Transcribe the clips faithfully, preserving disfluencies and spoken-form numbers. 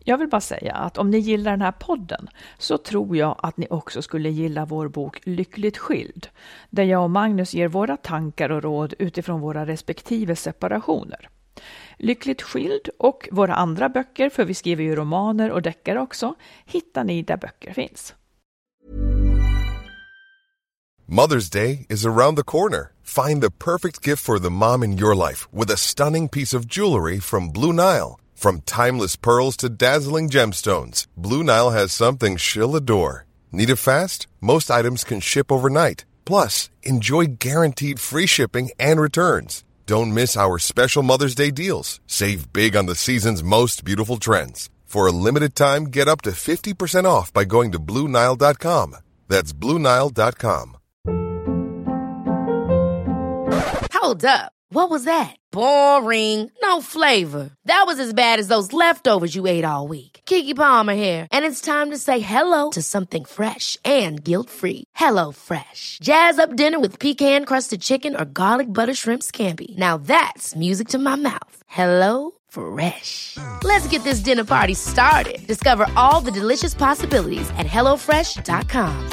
Jag vill bara säga att om ni gillar den här podden så tror jag att ni också skulle gilla vår bok Lyckligt skild, där jag och Magnus ger våra tankar och råd utifrån våra respektive separationer. Lyckligt skild och våra andra böcker, för vi skriver ju romaner och deckare också, hittar ni där böcker finns. Mother's Day is around the corner. Find the perfect gift for the mom in your life with a stunning piece of jewelry from Blue Nile. From timeless pearls to dazzling gemstones, Blue Nile has something she'll adore. Need it fast? Most items can ship overnight. Plus, enjoy guaranteed free shipping and returns. Don't miss our special Mother's Day deals. Save big on the season's most beautiful trends. For a limited time, get up to fifty percent off by going to Blue Nile dot com. That's Blue Nile dot com. Hold up. What was that? Boring. No flavor. That was as bad as those leftovers you ate all week. Keke Palmer here. And it's time to say hello to something fresh and guilt-free. Hello Fresh. Jazz up dinner with pecan-crusted chicken or garlic butter shrimp scampi. Now that's music to my mouth. Hello Fresh. Let's get this dinner party started. Discover all the delicious possibilities at hello fresh dot com.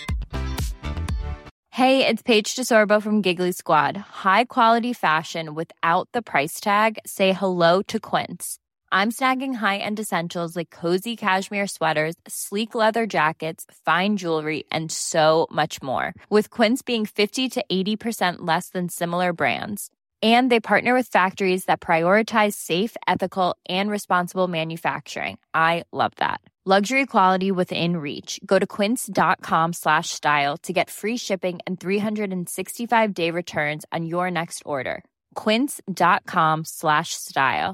Hey, it's Paige DeSorbo from Giggly Squad. High quality fashion without the price tag. Say hello to Quince. I'm snagging high-end essentials like cozy cashmere sweaters, sleek leather jackets, fine jewelry, and so much more. With Quince being fifty to eighty percent less than similar brands. And they partner with factories that prioritize safe, ethical, and responsible manufacturing. I love that. Luxury quality within reach. Go to quince.com slash style to get free shipping and three sixty-five day returns on your next order. Quince.com slash style.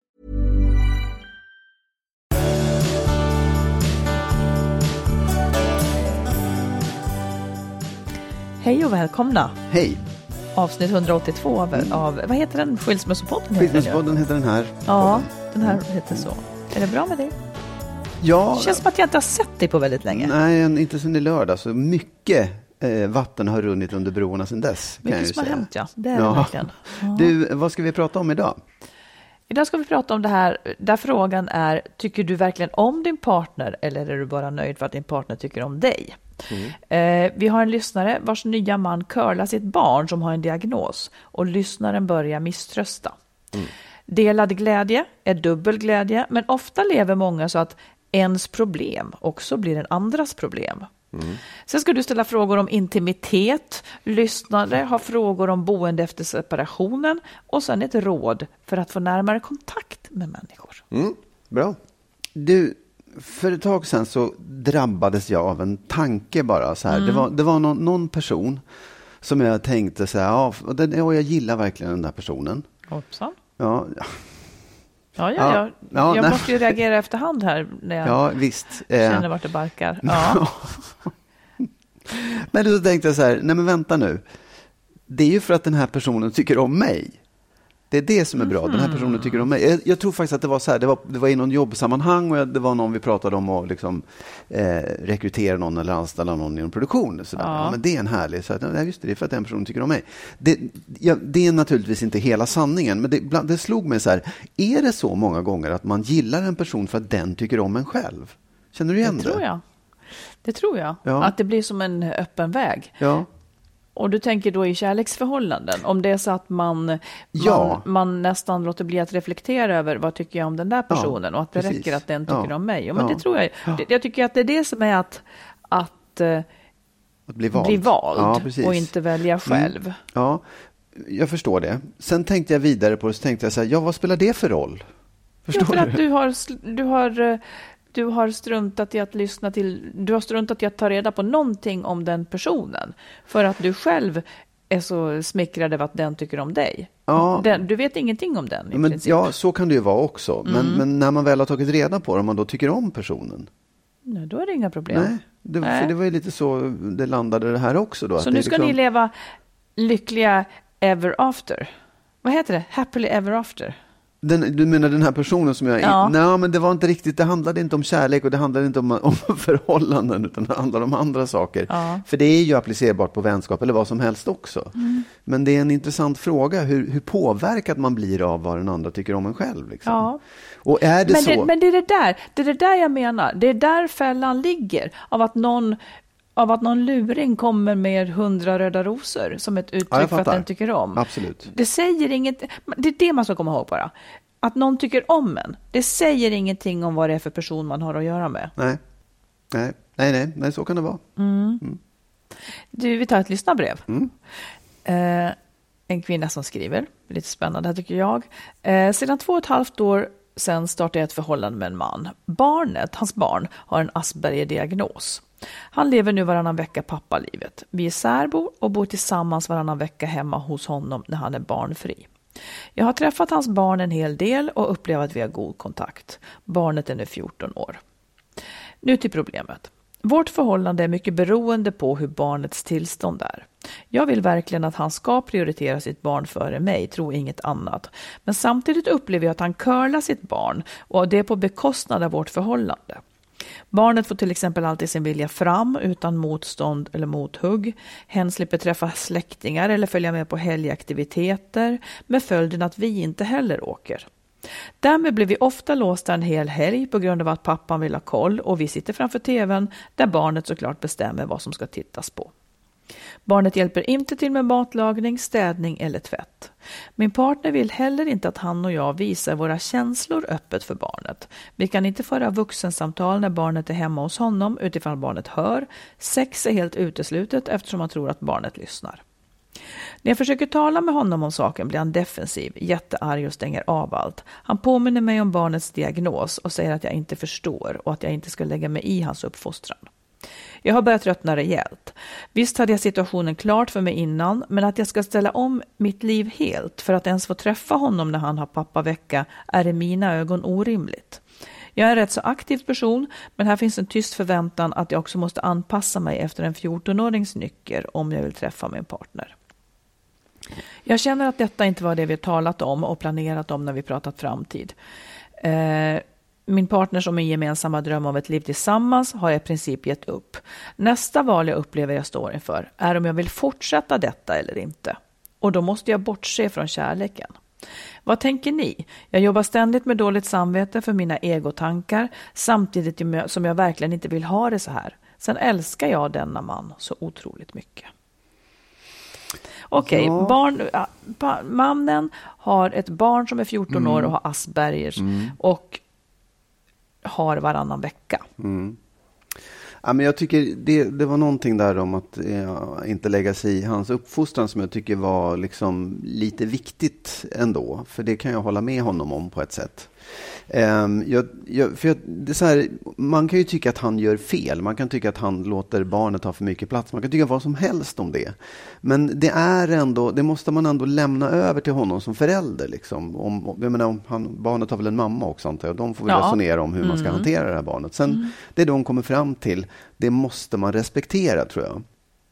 Hej och välkomna. Hej. Avsnitt hundraåttiotvå av, mm. av vad heter den? Skilsmässopodden? Skilsmässopodden heter den här. Ja, den här heter så. Är det bra med dig? Ja. Det känns som att jag inte har sett dig på väldigt länge. Nej, inte sedan i lördag. Så mycket eh, vatten har runnit under broarna sedan dess. Mycket som har hänt, ja. Det är ja. det verkligen. Ja. Du, vad ska vi prata om idag? Idag ska vi prata om det här, där frågan är, tycker du verkligen om din partner eller är du bara nöjd för att din partner tycker om dig? Mm. Eh, vi har en lyssnare vars nya man curlar sitt barn som har en diagnos och lyssnaren börjar misströsta. Mm. Delad glädje är dubbel glädje, men ofta lever många så att ens problem också blir en andras problem. Mm. Sen ska du ställa frågor om intimitet, lyssnare har frågor om boende efter separationen och sen ett råd för att få närmare kontakt med människor. Mm. Bra. Du, för ett tag sedan så drabbades jag av en tanke bara så här. Mm. Det var, det var någon, någon person som jag tänkte så här, ja, och, den, och jag gillar verkligen den där personen. Hoppsan. Ja, Ja, ja, ja. ja jag nej. måste ju reagera efterhand här när jag ja, visst. känner vart det barkar. Ja. Men då tänkte jag så här, nej men vänta nu. Det är ju för att den här personen tycker om mig. Det är det som är bra, mm. den här personen tycker om mig. Jag, jag tror faktiskt att det var så här, det var, det var i någon jobbsammanhang och jag, det var någon vi pratade om att liksom, eh, rekrytera någon eller anställa någon inom produktion. Så där. Ja. Ja, men det är en härlig, så att, nej, just det, det är för att den personen tycker om mig. Det, ja, det är naturligtvis inte hela sanningen, men det, bland, det slog mig så här, är det så många gånger att man gillar en person för att den tycker om en själv? Känner du igen det? Det tror jag. Det tror jag. Ja. Att det blir som en öppen väg. Ja. Och du tänker då i kärleksförhållanden, om det är så att man, ja. man, man nästan låter bli att reflektera över vad tycker jag om den där personen ja, och att det precis. räcker att den tycker ja. om mig. Och men ja. det tror jag, det, jag tycker att det är det som är att, att, att bli vald, bli vald ja, och inte välja själv. Mm. Ja, jag förstår det. Sen tänkte jag vidare på det, så tänkte jag så här, ja, vad spelar det för roll? Förstår ja, för du? att du har, du har Du har struntat i att lyssna till, du har struntat i att ta reda på någonting om den personen för att du själv är så smickrad över att den tycker om dig. Ja. Den, du vet ingenting om den i men, princip. Ja, så kan det ju vara också. Men, mm. men när man väl har tagit reda på det, om man då tycker om personen. Nej, då är det inga problem. Nej, det, Nej. För det var ju lite så det landade det här också. Då, så att nu det ska liksom... ni leva lyckliga ever after. Vad heter det? Happily ever after. Den, du menar den här personen som jag... Ja. Nej, men det var inte riktigt, det handlade inte om kärlek och det handlade inte om, om förhållanden, utan det handlade om andra saker. Ja. För det är ju applicerbart på vänskap eller vad som helst också. Mm. Men det är en intressant fråga, hur, hur påverkad man blir av vad den andra tycker om en själv. Liksom. Ja. Och är det men, så... det, men det är det där, det är det där jag menar. Det är där fällan ligger, av att någon... av att någon luring kommer med hundra röda rosor som ett uttryck ja, för att den tycker om. Absolut. Det säger inget, det är det man ska komma ihåg bara. Att någon tycker om en, det säger ingenting om vad det är för person man har att göra med. Nej, nej, nej, nej, nej så kan det vara. Mm. Mm. Du, vi tar ett lyssnarbrev. Mm. Eh, en kvinna som skriver, lite spännande här tycker jag. Eh, sedan två och ett halvt år sedan startade jag ett förhållande med en man. Barnet, hans barn, har en Asperger-diagnos. Han lever nu varannan vecka pappalivet. Vi är särbor och bor tillsammans varannan vecka hemma hos honom när han är barnfri. Jag har träffat hans barn en hel del och upplever att vi har god kontakt. Barnet är nu fjorton år. Nu till problemet. Vårt förhållande är mycket beroende på hur barnets tillstånd är. Jag vill verkligen att han ska prioritera sitt barn före mig, tro inget annat. Men samtidigt upplever jag att han curlar sitt barn och det är på bekostnad av vårt förhållande. Barnet får till exempel alltid sin vilja fram utan motstånd eller mothugg. Hen slipper träffa släktingar eller följa med på helgaktiviteter med följden att vi inte heller åker. Därmed blir vi ofta låsta en hel helg på grund av att pappan vill ha koll och vi sitter framför tvn där barnet såklart bestämmer vad som ska tittas på. Barnet hjälper inte till med matlagning, städning eller tvätt. Min partner vill heller inte att han och jag visar våra känslor öppet för barnet. Vi kan inte föra vuxensamtal när barnet är hemma hos honom utifrån barnet hör. Sex är helt uteslutet eftersom man tror att barnet lyssnar. När jag försöker tala med honom om saken blir han defensiv, jättearg och stänger av allt. Han påminner mig om barnets diagnos och säger att jag inte förstår och att jag inte ska lägga mig i hans uppfostran. Jag har börjat tröttna rejält. Visst hade jag situationen klart för mig innan, men att jag ska ställa om mitt liv helt för att ens få träffa honom när han har pappavecka är i mina ögon orimligt. Jag är en rätt så aktiv person, men här finns en tyst förväntan att jag också måste anpassa mig efter en fjorton-årings nycker om jag vill träffa min partner. Jag känner att detta inte var det vi talat om och planerat om när vi pratat framtid. Eh, min partner som en gemensamma dröm om ett liv tillsammans har jag i princip gett upp. Nästa val jag upplever jag står inför är om jag vill fortsätta detta eller inte. Och då måste jag bortse från kärleken. Vad tänker ni? Jag jobbar ständigt med dåligt samvete för mina egotankar samtidigt som jag verkligen inte vill ha det så här. Sen älskar jag denna man så otroligt mycket. Okej, okay, ja. barn, ba, mannen har ett barn som är fjorton mm. år och har Aspergers mm. och har varannan vecka. Mm. Ja, men jag tycker det, det var någonting där om att ja, inte lägga sig i hans uppfostran som jag tycker var liksom lite viktigt ändå. För det kan jag hålla med honom om på ett sätt. Um, jag, jag, för jag, det är så här, man kan ju tycka att han gör fel. Man kan tycka att han låter barnet ha för mycket plats. Man kan tycka vad som helst om det. Men det är ändå, det måste man ändå lämna över till honom som förälder. Liksom. Om, jag menar, om han, barnet har väl en mamma också antar jag. De får väl ja. resonera om hur mm. man ska hantera det här barnet. Sen mm. det de kommer fram till, det måste man respektera tror jag.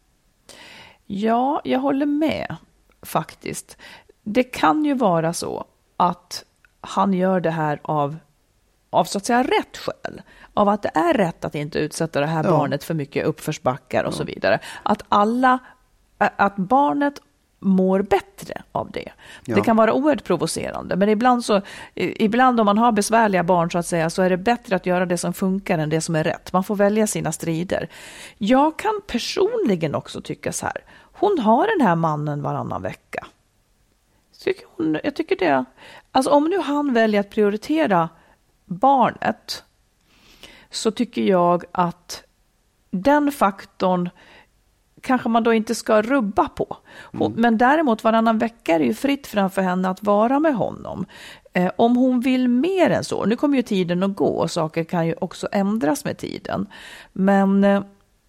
Ja, jag håller med faktiskt. Det kan ju vara så att han gör det här av, av så att säga rätt skäl. Av att det är rätt att inte utsätta det här ja. barnet för mycket uppförsbackar och ja. så vidare. Att alla, att barnet mår bättre av det. Ja. Det kan vara oerhört provocerande. Men ibland så, ibland om man har besvärliga barn så att säga, så är det bättre att göra det som funkar än det som är rätt. Man får välja sina strider. Jag kan personligen också tycka så här. Hon har den här mannen varannan vecka. Tycker hon, jag tycker det. Alltså om nu han väljer att prioritera barnet så tycker jag att den faktorn kanske man då inte ska rubba på. Mm. Men däremot varannan vecka är det ju fritt framför henne att vara med honom. Eh, om hon vill mer än så. Nu kommer ju tiden att gå och saker kan ju också ändras med tiden. Men eh,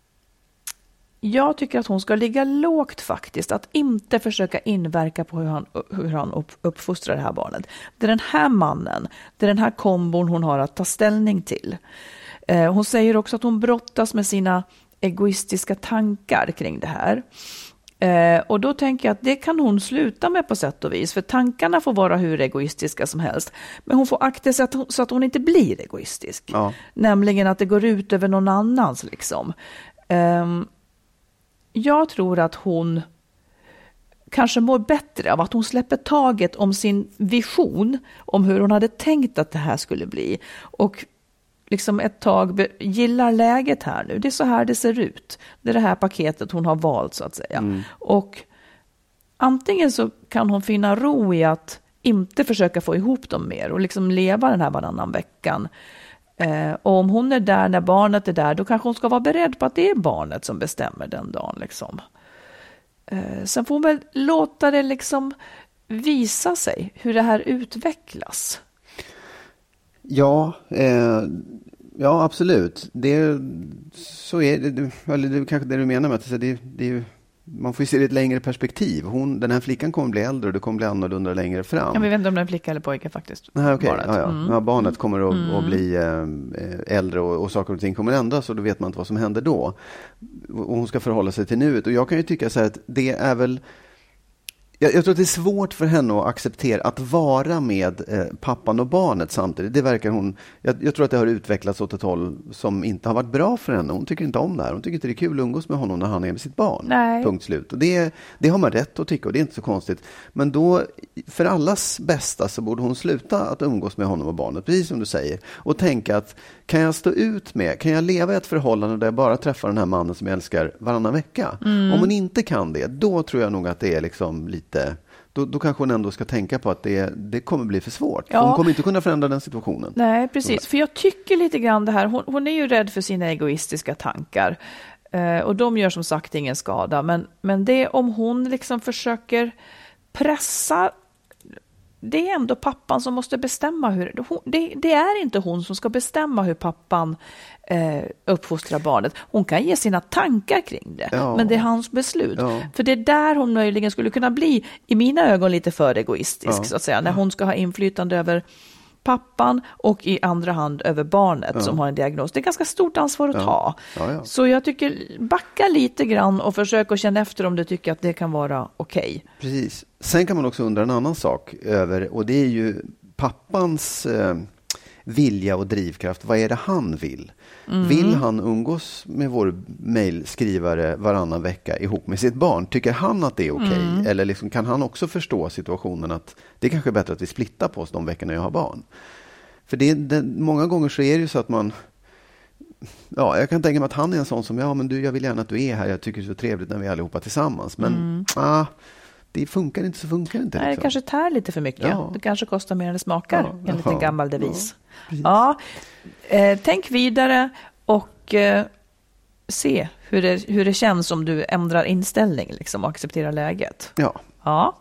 jag tycker att hon ska ligga lågt faktiskt. Att inte försöka inverka på hur han, hur han upp, uppfostrar det här barnet. Det är den här mannen, det är den här kombon hon har att ta ställning till. Eh, hon säger också att hon brottas med sina egoistiska tankar kring det här. Eh, och då tänker jag att det kan hon sluta med på sätt och vis. För tankarna får vara hur egoistiska som helst. Men hon får akta sig att hon, så att hon inte blir egoistisk. Ja. Nämligen att det går ut över någon annans. Liksom. Eh, jag tror att hon kanske mår bättre av att hon släpper taget om sin vision. Om hur hon hade tänkt att det här skulle bli. Och liksom ett tag be- gillar läget här nu. Det är så här det ser ut. Det är det här paketet hon har valt så att säga. Mm. Och antingen så kan hon finna ro i att inte försöka få ihop dem mer och liksom leva den här varannan veckan. Eh, och om hon är där när barnet är där, då kanske hon ska vara beredd på att det är barnet som bestämmer den dagen. Liksom. Eh, sen får hon väl låta det liksom visa sig hur det här utvecklas. Ja, eh, ja absolut. Det, så är det, eller det är kanske det du menar med att det, det är ju, man får ju se det i ett längre perspektiv. Hon, den här flickan kommer bli äldre och det kommer bli annorlunda längre fram. Ja, vi vet inte om det är en flicka eller pojke faktiskt. Nej, okay. Barnet. Ja, ja. Mm. Ja, barnet kommer att, mm. att bli eh, äldre och, och saker och ting kommer ändras och då vet man inte vad som händer då. Och hon ska förhålla sig till nuet. Och jag kan ju tycka så här att det är väl Jag, jag tror att det är svårt för henne att acceptera att vara med eh, pappan och barnet samtidigt. Det verkar hon, jag, jag tror att det har utvecklats åt ett håll som inte har varit bra för henne. Hon tycker inte om det här. Hon tycker inte det är kul att umgås med honom när han är med sitt barn. Nej. Punkt slut. Och det, det har man rätt att tycka och det är inte så konstigt. Men då, för allas bästa så borde hon sluta att umgås med honom och barnet, precis som du säger. Och tänka att kan jag stå ut med, kan jag leva i ett förhållande där jag bara träffar den här mannen som jag älskar varannan vecka? Mm. Om hon inte kan det, då tror jag nog att det är liksom lite... Då, då kanske hon ändå ska tänka på att det, det kommer bli för svårt. Ja. Hon kommer inte kunna förändra den situationen. Nej, precis. För jag tycker lite grann det här. Hon, hon är ju rädd för sina egoistiska tankar. Eh, och de gör som sagt ingen skada. Men, men det om hon liksom försöker pressa... Det är ändå pappan som måste bestämma hur... Det, det är inte hon som ska bestämma hur pappan eh, uppfostrar barnet. Hon kan ge sina tankar kring det. Ja. Men det är hans beslut. Ja. För det är där hon möjligen skulle kunna bli, i mina ögon, lite för egoistisk. Ja. Så att säga, när hon ska ha inflytande över pappan och i andra hand över barnet ja. Som har en diagnos. Det är ganska stort ansvar att ja. ta. Ja, ja. Så jag tycker backa lite grann och försök att känna efter om du tycker att det kan vara okej. Okay. Precis. Sen kan man också undra en annan sak över, och det är ju pappans eh, vilja och drivkraft. Vad är det han vill? Mm. Vill han umgås med vår mejlskrivare varannan vecka ihop med sitt barn? Tycker han att det är okej? Okay? Mm. Eller liksom, kan han också förstå situationen att det är kanske är bättre att vi splittar på oss de veckorna jag har barn? För det, det, många gånger så är det ju så att man... Ja, jag kan tänka mig att han är en sån som, ja men du, jag vill gärna att du är här. Jag tycker det är så trevligt när vi är allihopa tillsammans. Men, mm. ah, det funkar inte så funkar inte. Nej, liksom. Det kanske tär lite för mycket. Ja. Det kanske kostar mer än det smakar. Ja, enligt en gammal devis. Ja, ja. Eh, tänk vidare och eh, se hur det, hur det känns om du ändrar inställning liksom, och accepterar läget. Ja. Ja.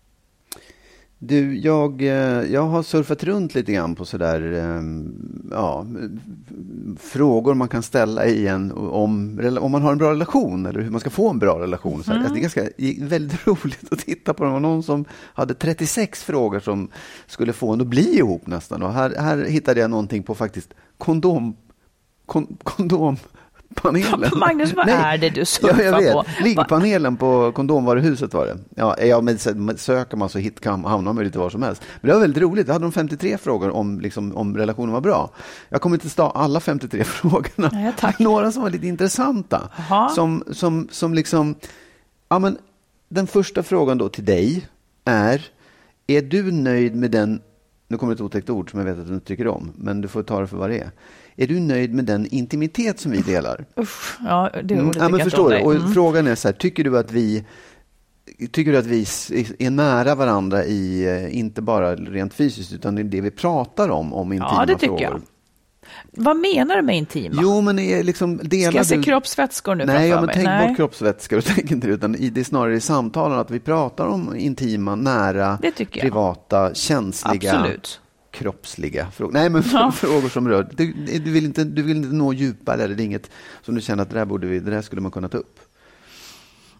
Du, jag, jag har surfat runt lite grann på sådär, ja, frågor man kan ställa i en om, om man har en bra relation eller hur man ska få en bra relation. Så mm. alltså, det är ganska väldigt roligt att titta på. Det var någon som hade trettiosex frågor som skulle få en att bli ihop nästan. Och här, här hittade jag någonting på faktiskt kondom, kon, kondom panelen. Magnus, vad Nej. är det du surfar ja, jag vet. på? Liggpanelen på kondomvaruhuset var det. Ja, ja men söker man så hit kan hamna med lite var som helst. Men det var väldigt roligt. Jag hade de femtiotre frågor om, liksom, om relationen var bra. Jag kommer inte ta alla femtiotre frågorna. Nej, tack. Några som var lite intressanta. Aha. Som, som, som liksom... Ja, men den första frågan då till dig är: är du nöjd med den... Nu kommer ett otäckt ord som jag vet att du inte tycker om, men du får ta det för vad det är. Är du nöjd med den intimitet som vi delar? Uff, ja, det mm, ja, men förstår du? Och mm. frågan är så här, tycker du att vi tycker du att vi är nära varandra i, inte bara rent fysiskt, utan det vi pratar om, om intima frågor? Ja, det tycker frågor. jag. Vad menar du med intima? Jo, men är liksom delar Ska jag se du... kroppsvätskor nu? Nej, ja, men mig? tänk Nej. bort kroppsvätskor och tänk inte det, utan det är snarare i samtalen att vi pratar om intima, nära, privata, känsliga... Absolut. kroppsliga frågor. Nej, men ja. frågor som rör. Du, du, vill inte, du vill inte nå djupare, eller det är inget som du känner att det där, borde vi, det där skulle man kunna ta upp?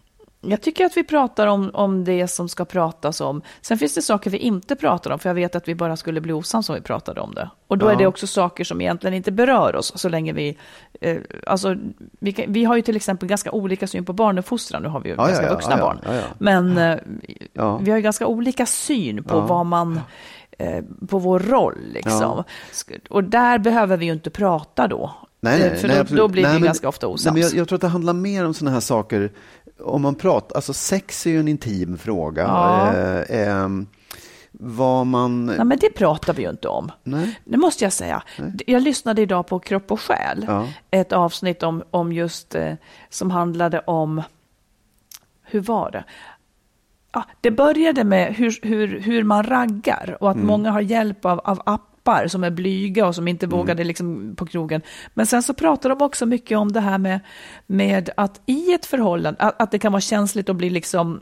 Jag tycker att vi pratar om, om det som ska pratas om. Sen finns det saker vi inte pratar om, för jag vet att vi bara skulle bli osams om vi pratade om det. Och då ja. är det också saker som egentligen inte berör oss så länge vi... Eh, alltså, vi, kan, vi har ju till exempel ganska olika syn på barnuppfostran. Nu har vi ju ja, ganska ja, ja, vuxna ja, ja, barn. Ja, ja. Men eh, ja. vi har ju ganska olika syn på ja. vad man... Eh, på vår roll liksom. Ja. Och där behöver vi ju inte prata då. Nej, nej, för nej, då, då blir nej, vi men, ganska ofta osams. Nej, men jag, jag tror att det handlar mer om såna här saker. Om man pratar, alltså sex är ju en intim fråga. Ja. Eh, eh, vad man... Nej, men det pratar vi ju inte om. Nej. Det måste jag säga. Nej. Jag lyssnade idag på Kropp och själ. Ja. Ett avsnitt om, om just eh, som handlade om... Hur var det? Ja, det började med hur, hur, hur man raggar och att mm. många har hjälp av, av appar som är blyga och som inte mm. vågade liksom på krogen. Men sen så pratar de också mycket om det här med, med att i ett förhållande, att, att det kan vara känsligt att bli liksom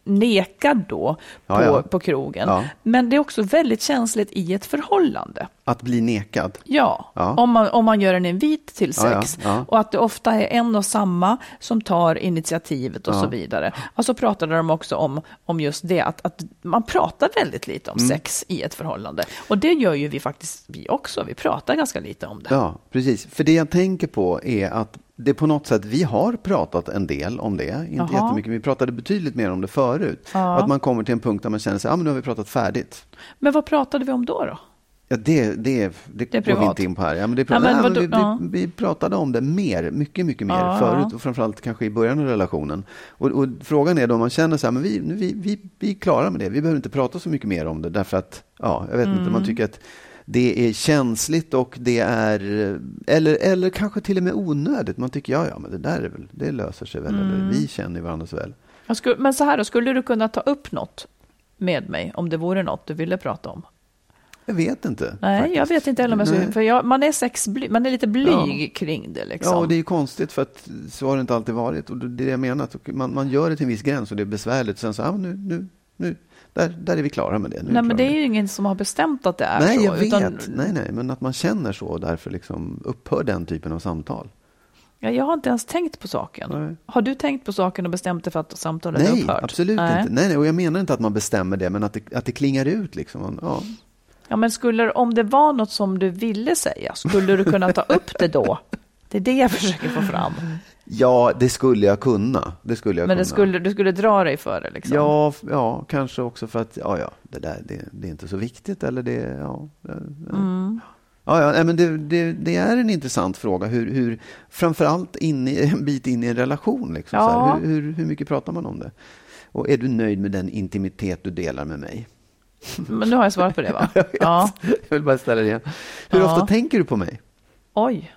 nekad då på, ja, ja. på krogen. Ja. Men det är också väldigt känsligt i ett förhållande. Att bli nekad? Ja, ja. Om, man, om man gör en invit till sex. Ja, ja, ja. Och att det ofta är en och samma som tar initiativet och ja. så vidare. Och så pratade de också om, om just det, att, att man pratar väldigt lite om mm. sex i ett förhållande. Och det gör ju vi faktiskt, vi också. Vi pratar ganska lite om det. Ja, precis. För det jag tänker på är att det på något sätt, vi har pratat en del om det. Inte Aha. jättemycket, vi pratade betydligt mer om det förut. Ja. Och att man kommer till en punkt där man känner sig, ja men nu har vi pratat färdigt. Men vad pratade vi om då då? Ja, det, det, det, det går vi inte in på här. Ja, men det prat- ja, men nej, men vi, ja. vi, vi pratade om det mer, mycket, mycket mer ja. förut. Och framförallt kanske i början av relationen. Och, och frågan är då om man känner så här, men vi, nu, vi, vi, vi är klara med det. Vi behöver inte prata så mycket mer om det. Därför att, ja, jag vet mm. inte, man tycker att det är känsligt och det är, eller, eller kanske till och med onödigt. Man tycker, ja, ja, men det där är väl, det löser sig väl. Mm. Eller, vi känner varandra så väl. Skulle, men så här då, skulle du kunna ta upp något med mig om det vore något du ville prata om? Jag vet inte. Nej, faktiskt. jag vet inte heller om jag skulle, för jag, man är sexbly, man är lite blyg ja. kring det liksom. Ja, och det är konstigt för att så har det inte alltid varit. Och det är det jag menar, att man, man gör det till en viss gräns och det är besvärligt. Sen så, ja, nu, nu, nu, där, där är vi klara med det. Nu nej, men det är ju ingen som har bestämt att det är nej, så. Jag vet. Utan... Nej, nej, men att man känner så och därför liksom upphör den typen av samtal. Ja, jag har inte ens tänkt på saken. Nej. Har du tänkt på saken och bestämt dig för att samtalet nej, är upphört? Absolut nej, absolut inte. Nej, nej, och jag menar inte att man bestämmer det, men att det, att det klingar ut liksom. Ja. Ja, men skulle, om det var något som du ville säga, skulle du kunna ta upp det då? Det är det jag försöker få fram. Ja, det skulle jag kunna. Det skulle jag men kunna. Det skulle, du skulle dra dig för det liksom? Ja, ja, kanske också för att ja, ja, det där det, det är inte så viktigt. Eller det, ja, det, mm. ja, ja, men det, det, det är en intressant fråga. Hur, hur, framförallt in i, en bit in i en relation. Liksom, ja. så här, hur, hur, hur mycket pratar man om det? Och är du nöjd med den intimitet du delar med mig? Men nu har jag svarat på det, va? Ja. Jag vill bara ställa det igen. Hur ja. ofta tänker du på mig? Oj.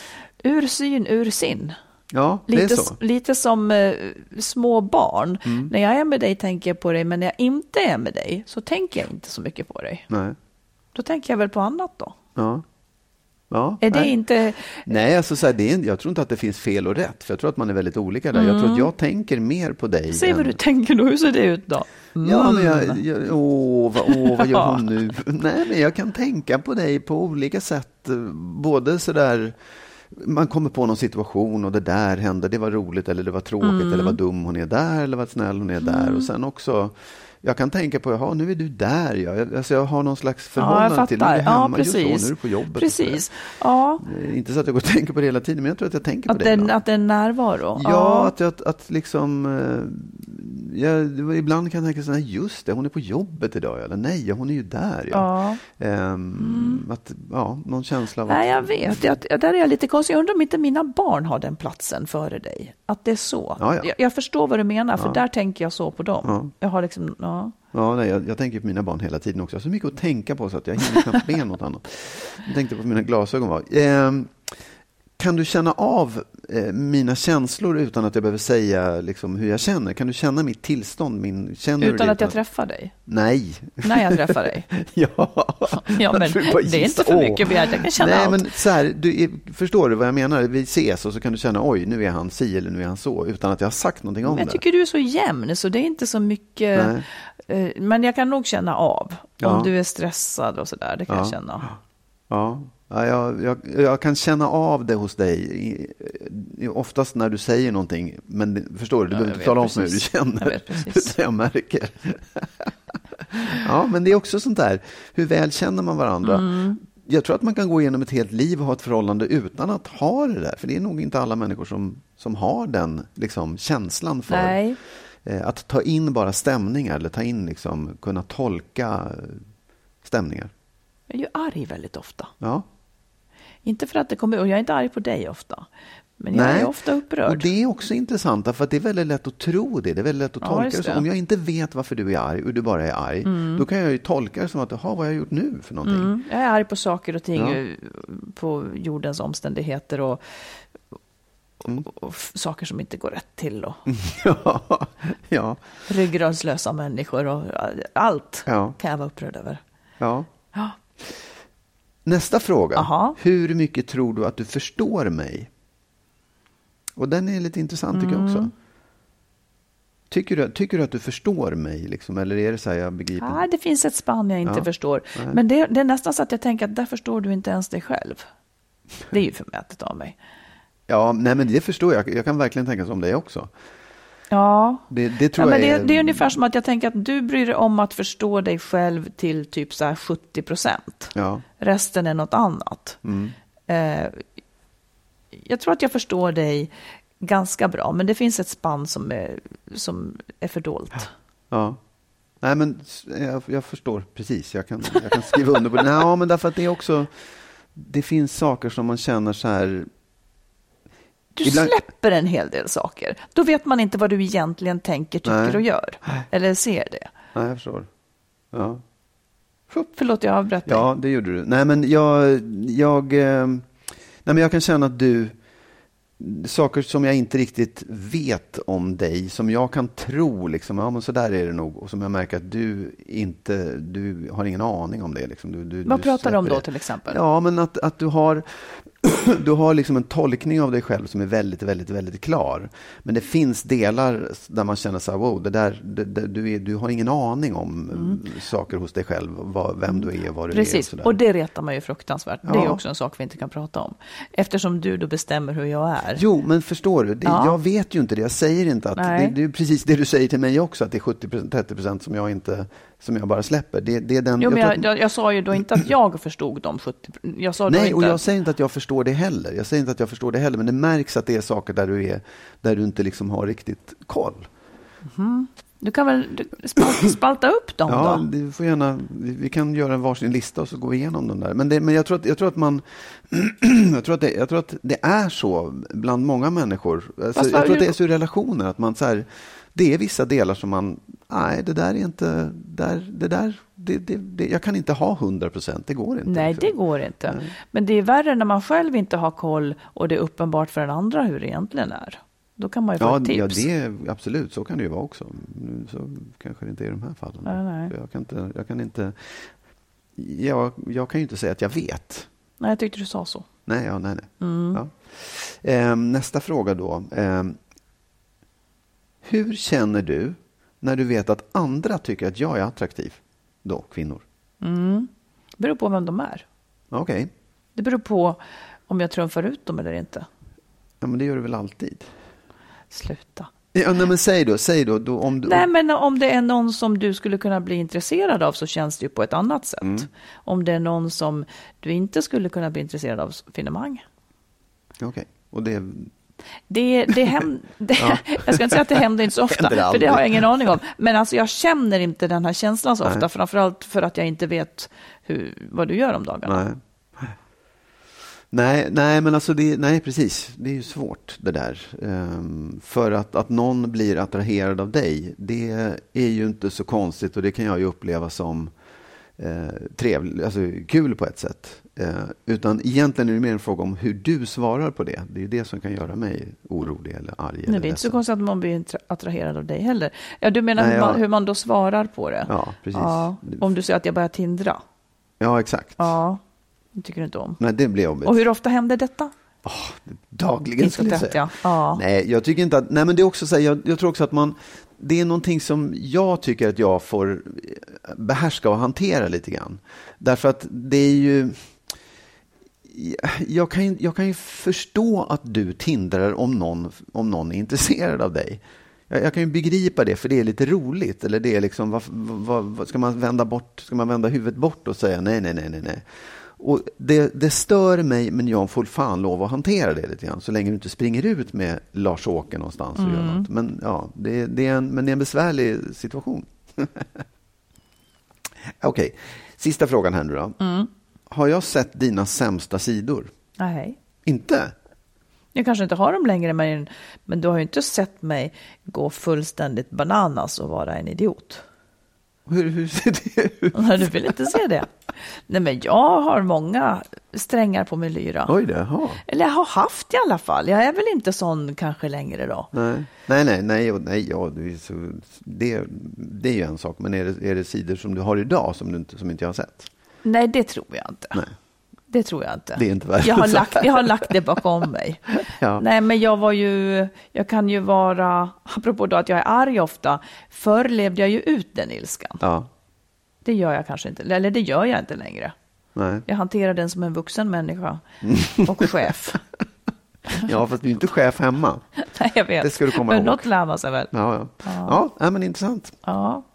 Ur syn, ur sin. Ja, det lite, är så. Lite som eh, små barn. Mm. När jag är med dig tänker jag på dig, men när jag inte är med dig så tänker jag inte så mycket på dig. Nej. Då tänker jag väl på annat då. Ja. Ja, är det nej. inte... Nej, alltså, så här, det är, jag tror inte att det finns fel och rätt. För jag tror att man är väldigt olika där. Mm. Jag tror att jag tänker mer på dig. Se än... vad du tänker då. Hur ser det ut då? Mm. Ja, men jag... jag åh, vad, åh, vad gör hon nu? Nej, men jag kan tänka på dig på olika sätt. Både så där... Man kommer på någon situation och det där hände. Det var roligt eller det var tråkigt. Mm. Eller vad dum hon är där. Eller vad snäll hon är där. Mm. Och sen också... Jag kan tänka på, jaha, nu är du där. Jag, alltså jag har någon slags förhållande ja, till nu är hemma. Ja, precis. Just så, nu är du på jobbet. Precis. Ja. Inte så att jag går och tänker på det hela tiden, men jag tror att jag tänker att på det. Den, att det är närvaro? Ja, ja. Att, att, att liksom... Jag, ibland kan jag tänka så här, just det, hon är på jobbet idag. Eller nej, hon är ju där. Ja. Ja. Um, mm. att, ja, någon känsla av... Nej, att, jag vet. Jag, där är jag lite konstig. Jag undrar om inte mina barn har den platsen före dig. Att det är så. Ja, ja. Jag, jag förstår vad du menar, för ja. där tänker jag så på dem. Ja. Jag har liksom... Ja. Ja, nej, jag, jag tänker på mina barn hela tiden också. Jag har så mycket att tänka på så att jag hinner knappt med något annat. Jag tänkte på mina glasögon. Var. Eh, kan du känna av eh, mina känslor utan att jag behöver säga liksom, hur jag känner? Kan du känna mitt tillstånd? Min, känner utan du att jag träffar dig? Nej. När jag träffar dig? ja. ja, men det är inte för mycket begärt. Jag kan känna Nej, allt. Men så här, du, förstår du vad jag menar? Vi ses och så kan du känna, oj, nu är han si eller nu är han så. Utan att jag har sagt någonting om men jag det. Jag tycker du är så jämn, så det är inte så mycket... Nej. Men jag kan nog känna av om ja. du är stressad och sådär. Det kan ja. jag känna. Ja. Ja, jag, jag, jag kan känna av det hos dig. I, i, oftast när du säger någonting. Men det, förstår du, du ja, behöver inte tala om hur du känner. Jag, vet jag märker. Ja, men det är också sånt där. Hur väl känner man varandra? Mm. Jag tror att man kan gå igenom ett helt liv och ha ett förhållande utan att ha det där. För det är nog inte alla människor som, som har den liksom, känslan för Nej. Eh, att ta in bara stämningar. Eller ta in, liksom, kunna tolka stämningar. Jag är ju arg väldigt ofta. Ja. Inte för att det kommer, och jag är inte arg på dig ofta. Men jag Nej. är ofta upprörd. Och det är också intressant, för att det är väldigt lätt att tro det. Det är väldigt lätt att tolka ja, det. Så om jag inte vet varför du är arg och du bara är arg, mm. då kan jag ju tolka det som att, jaha, vad har jag gjort nu för någonting? Mm. Jag är arg på saker och ting, ja. på jordens omständigheter och, och, mm. och, och saker som inte går rätt till. Och ja. ja. ryggradslösa människor och allt ja. kan jag vara upprörd över. Ja. ja. Nästa fråga. Aha. Hur mycket tror du att du förstår mig? Och den är lite intressant tycker mm. jag också. Tycker du, tycker du att du förstår mig? Liksom? Eller är det så här, jag begriper? Ja, det finns ett spann jag inte ja. förstår. Nej. Men det, det är nästan så att jag tänker att där förstår du inte ens dig själv. Det är ju förmätet av mig. Ja, nej, men det förstår jag. Jag kan verkligen tänka som dig också. Ja, det, det tror ja, jag men det, är... det är ungefär som att jag tänker att du bryr dig om att förstå dig själv till typ så här sjuttio procent. Ja. Resten är något annat. Mm. Eh, jag tror att jag förstår dig ganska bra, men det finns ett spann som är, som är fördolt. Ja. Nej, men jag, jag förstår precis. Jag kan, jag kan skriva under på det. Nej, men därför att det är också... Det finns saker som man känner så här... Du Ibland... släpper en hel del saker. Då vet man inte vad du egentligen tänker, tycker Nej. och gör. Eller ser det. Nej, jag förstår. Ja. Förlåt, jag avbröt dig. Ja, det gjorde du. Nej, men jag... jag eh... Nej, men jag kan känna att du... Saker som jag inte riktigt vet om dig, som jag kan tro, liksom, ja men så där är det nog. Och som jag märker att du inte... Du har ingen aning om det. Liksom. Du, du, vad du pratar du om då det. till exempel? Ja, men att, att du har... Du har liksom en tolkning av dig själv som är väldigt, väldigt, väldigt klar. Men det finns delar där man känner så här, wow, det där, det, det, du, är, du har ingen aning om mm. saker hos dig själv, vad, vem du är, vad du Precis. är. Precis, och, och det retar man ju fruktansvärt. Ja. Det är också en sak vi inte kan prata om. Eftersom du då bestämmer hur jag är. Jo, men förstår du, det, ja. jag vet ju inte det. Jag säger inte att, det, det är precis det du säger till mig också, att det är sjuttio till trettio procent som jag inte... som jag bara släpper. Det, det är den, jo, jag, men jag, att, jag, jag sa ju då inte att jag förstod de sjuttio. Jag sa nej, inte och jag att... säger inte att jag förstår det heller. Jag säger inte att jag förstår det heller, men det märks att det är saker där du är, där du inte liksom har riktigt koll. Mm. Du kan väl spalta, spalta upp dem ja, då? Du får gärna, vi, vi kan göra en varsin lista och så går vi igenom den där. Men, det, men jag, tror att, jag tror att man jag, tror att det, jag tror att det är så bland många människor. Alltså, Fast, jag tror hur... att det är så i relationer att man så här, det är vissa delar som man, nej, det där är inte, där, det där, det, det, det, jag kan inte ha hundra procent, det går inte. Nej, det går inte. Nej. Men det är värre när man själv inte har koll och det är uppenbart för den andra hur det egentligen är. Då kan man ju få ja, ett tips. Ja, det är, absolut, så kan det ju vara också. Så kanske det inte är i de här fallen. Nej, nej. Jag kan inte, jag kan inte, jag, jag kan ju inte säga att jag vet. Nej, jag tyckte du sa så. Nej, ja, nej, nej. Mm. Ja. Eh, nästa fråga då. Eh, hur känner du när du vet att andra tycker att jag är attraktiv? Då, kvinnor. Mm. Det beror på vem de är. Okej. Okay. Det beror på om jag trumfar ut dem eller inte. Ja, men det gör du väl alltid? Sluta. Ja, nej, men säg då, säg då. då om du, nej, men om det är någon som du skulle kunna bli intresserad av så känns det ju på ett annat sätt. Mm. Om det är någon som du inte skulle kunna bli intresserad av, finemang. Okej, okay. Och det... Det, det händer, det, ja. Jag ska inte säga att det händer inte så ofta, det för det har jag ingen aning om. Men alltså jag känner inte den här känslan så ofta, nej. Framförallt för att jag inte vet hur, vad du gör om dagarna. Nej. Nej, nej, men alltså det, nej, precis. Det är ju svårt det där. Um, för att, att någon blir attraherad av dig, det är ju inte så konstigt och det kan jag ju uppleva som eh, trevligt, alltså kul på ett sätt. Uh, utan egentligen är det mer en fråga om hur du svarar på det. Det är ju det som kan göra mig orolig eller arg. Nej, eller det är inte så ledsen. konstigt att man blir attraherad av dig heller. Ja, du menar nej, hur, man, ja. hur man då svarar på det? Ja, precis. Ja, om du säger att jag börjar tindra. Ja, exakt. Ja. Det tycker du inte om. Nej, det blir jobbigt. Och hur ofta händer detta? Oh, dagligen skulle jag säga. Ja. Ja. Nej, jag tycker inte att... Nej, men det är också så här, jag, jag tror också att man... Det är någonting som jag tycker att jag får behärska och hantera lite grann. Därför att det är ju... jag, kan, jag kan ju förstå att du tindrar om någon, om någon är intresserad av dig. Jag, jag kan ju begripa det, för det är lite roligt. Eller det är liksom, vad, vad, vad, ska man vända bort, ska man vända huvudet bort och säga nej, nej, nej, nej, nej. Och det, det stör mig, men jag får fan lov att hantera det lite grann. Så länge du inte springer ut med Lars-Åke någonstans och mm. gör något. Men, ja, det, det är en, men det är en besvärlig situation. Okej, okay. Sista frågan här nu då. Mm. Har jag sett dina sämsta sidor? Nej. Inte? Jag kanske inte har dem längre, men, men du har ju inte sett mig gå fullständigt bananas och vara en idiot. Hur, hur ser det ut? Nej, du vill inte se det. Nej, men jag har många strängar på min lyra. Oj, det har. Eller jag har haft i alla fall. Jag är väl inte sån kanske längre då. Nej, nej, nej, nej, nej ja, det, är så, det, det är ju en sak. Men är det, är det sidor som du har idag som du inte, som inte jag har sett? Nej, det tror jag inte. Nej. Det tror jag inte. Det är inte värt. Jag har lagt, jag har lagt det bakom mig. Ja. Nej, men jag var ju, jag kan ju vara, apropå då att jag är arg ofta, förr levde jag ju ut den ilskan. Ja. Det gör jag kanske inte, eller det gör jag inte längre. Nej. Jag hanterar den som en vuxen människa och chef. Ja, fast du är inte chef hemma. Nej, jag vet. Det ska du komma men ihåg. något lär man sig väl. Ja, ja. Ja. ja, men intressant. Ja.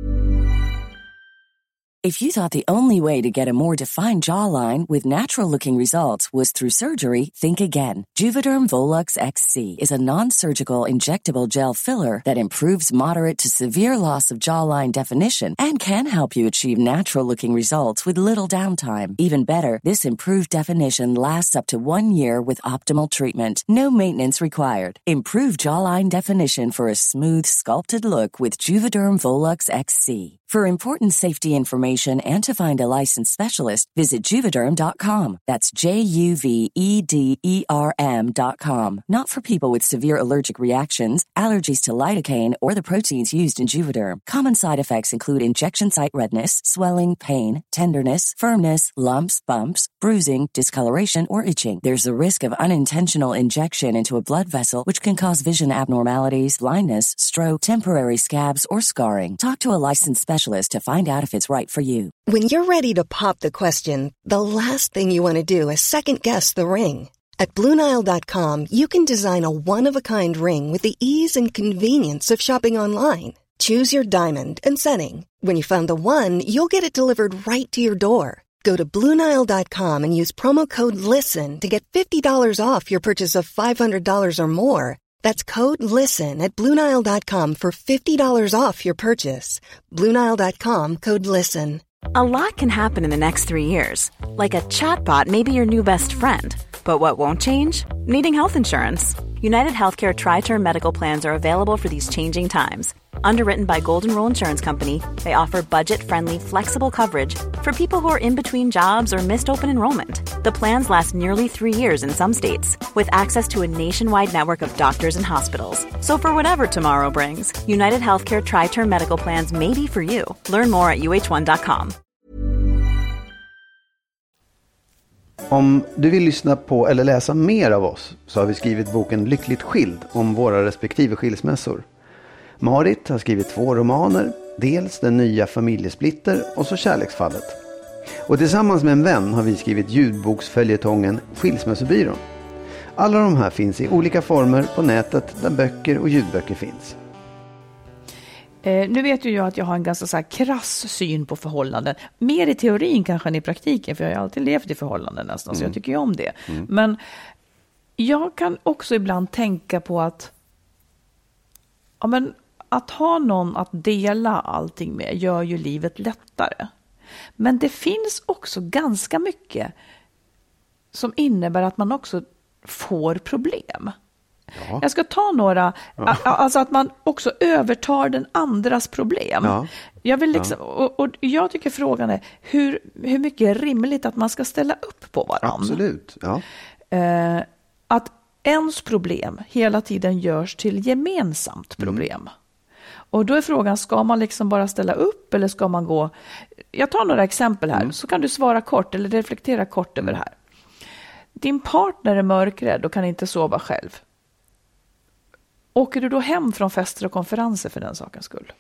If you thought the only way to get a more defined jawline with natural-looking results was through surgery, think again. Juvederm Volux X C is a non-surgical injectable gel filler that improves moderate to severe loss of jawline definition and can help you achieve natural-looking results with little downtime. Even better, this improved definition lasts up to one year with optimal treatment. No maintenance required. Improve jawline definition for a smooth, sculpted look with Juvederm Volux X C. For important safety information and to find a licensed specialist, visit Juvederm dot com. That's J U V E D E R M dot com. Not for people with severe allergic reactions, allergies to lidocaine, or the proteins used in Juvederm. Common side effects include injection site redness, swelling, pain, tenderness, firmness, lumps, bumps, bruising, discoloration, or itching. There's a risk of unintentional injection into a blood vessel, which can cause vision abnormalities, blindness, stroke, temporary scabs, or scarring. Talk to a licensed specialist to find out if it's right for you. When you're ready to pop the question, the last thing you want to do is second-guess the ring. At Blue Nile dot com, you can design a one-of-a-kind ring with the ease and convenience of shopping online. Choose your diamond and setting. When you find the one, you'll get it delivered right to your door. Go to Blue Nile dot com and use promo code LISTEN to get fifty dollars off your purchase of five hundred dollars or more. That's code LISTEN at Blue Nile dot com for fifty dollars off your purchase. Blue Nile dot com, code LISTEN. A lot can happen in the next three years. Like a chatbot may be your new best friend. But what won't change? Needing health insurance. United Healthcare Tri-Term Medical Plans are available for these changing times. Underwritten by Golden Rule Insurance Company, they offer budget-friendly, flexible coverage for people who are in between jobs or missed open enrollment. The plans last nearly three years in some states, with access to a nationwide network of doctors and hospitals. So for whatever tomorrow brings, United Healthcare Tri-Term Medical Plans may be for you. Learn more at U H one dot com. Om du vill lyssna på eller läsa mer av oss så har vi skrivit boken Lyckligt skild om våra respektive skilsmässor. Marit har skrivit två romaner, dels Den nya familjesplitter och så Kärleksfallet. Och tillsammans med en vän har vi skrivit ljudboksföljetongen Skilsmässobyrån. Alla de här finns i olika former på nätet där böcker och ljudböcker finns. Eh, nu vet ju jag att jag har en ganska så här krass syn på förhållanden. Mer i teorin kanske än i praktiken, för jag har alltid levt i förhållanden nästan, mm. så jag tycker ju om det. Mm. Men jag kan också ibland tänka på att ja, men att ha någon att dela allting med gör ju livet lättare. Men det finns också ganska mycket som innebär att man också får problem. Ja. Jag ska ta några, ja. Alltså att man också övertar den andras problem. Ja. Jag vill liksom, ja. och, och jag tycker frågan är hur, hur mycket är rimligt att man ska ställa upp på varandra. Absolut, ja. Eh, att ens problem hela tiden görs till gemensamt problem. Mm. Och då är frågan, ska man liksom bara ställa upp eller ska man gå... Jag tar några exempel här, mm. så kan du svara kort eller reflektera kort mm. över det här. Din partner är mörkrädd och kan inte sova själv. Åker du då hem från fester och konferenser för den sakens skull?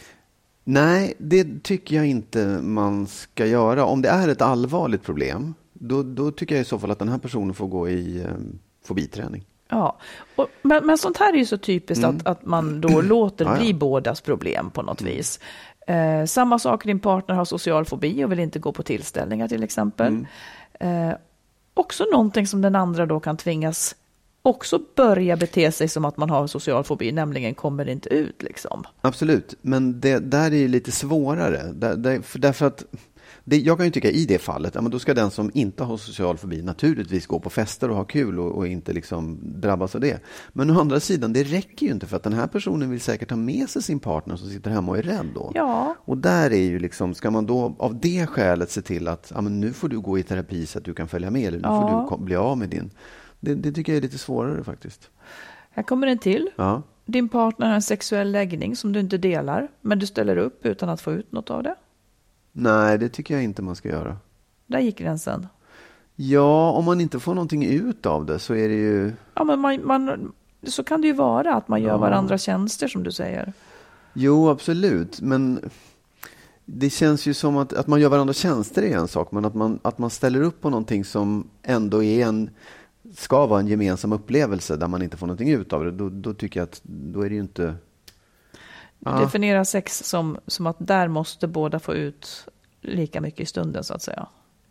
Nej, det tycker jag inte man ska göra. Om det är ett allvarligt problem, då, då tycker jag i så fall att den här personen får gå i eh, fobiträning. Ja, och, men, men sånt här är ju så typiskt mm. att, att man då låter ja, ja. bli bådas problem på något mm. vis. Eh, samma sak, din partner har social fobi och vill inte gå på tillställningar till exempel. Mm. Eh, också någonting som den andra då kan tvingas också börja bete sig som att man har social fobi, nämligen kommer inte ut liksom. Absolut, men det där är ju lite svårare. Där, där, för därför att det, jag kan ju tycka i det fallet, ja, men då ska den som inte har social fobi naturligtvis gå på fester och ha kul och, och inte liksom drabbas av det. Men å andra sidan, det räcker ju inte, för att den här personen vill säkert ha med sig sin partner som sitter hemma och är rädd då. Ja. Och där är ju liksom, ska man då av det skälet se till att ja, men nu får du gå i terapi så att du kan följa med, eller nu ja. får du bli av med din. Det, det tycker jag är lite svårare faktiskt. Här kommer en till. Ja. Din partner har en sexuell läggning som du inte delar, men du ställer upp utan att få ut något av det. Nej, det tycker jag inte man ska göra. Där gick gränsen. Ja, om man inte får någonting ut av det så är det ju... Ja, men man, man, så kan det ju vara att man gör ja. varandra tjänster som du säger. Jo, absolut. Men det känns ju som att, att man gör varandra tjänster är en sak. Men att man, att man ställer upp på någonting som ändå är en, ska vara en gemensam upplevelse där man inte får någonting ut av det. Då, då tycker jag att då är det ju inte... Du ja. definierar sex som, som att där måste båda få ut lika mycket i stunden så att säga.